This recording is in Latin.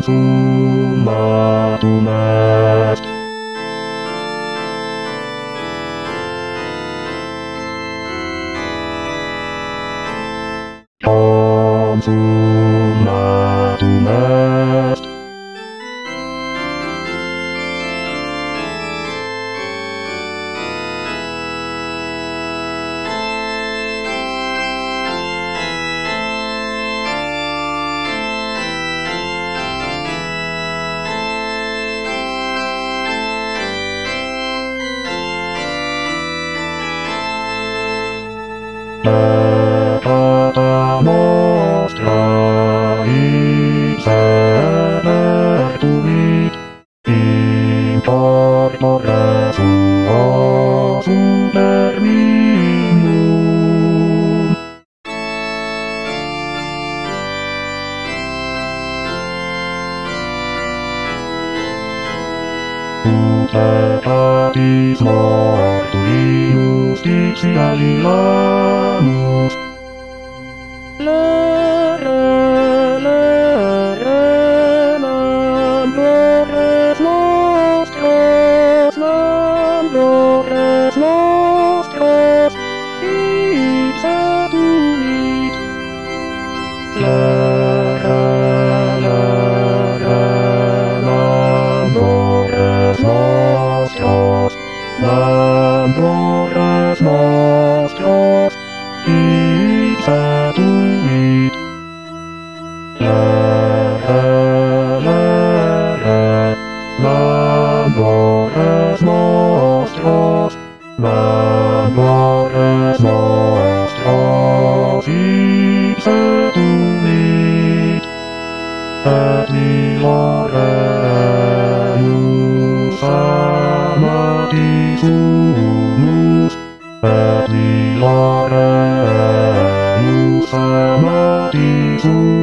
consumatum est. Consumatum est. Peccata nostra ipse pertuit, in corpore suo superminum. Ut peccatis mortui justitia lilamus, nam glores nostros, ipse tuit. Nam glores nostros, ipse tuit. Nam glores nostros, ipse tuit. Et viloreus amatis humus, et viloreus amatis humus.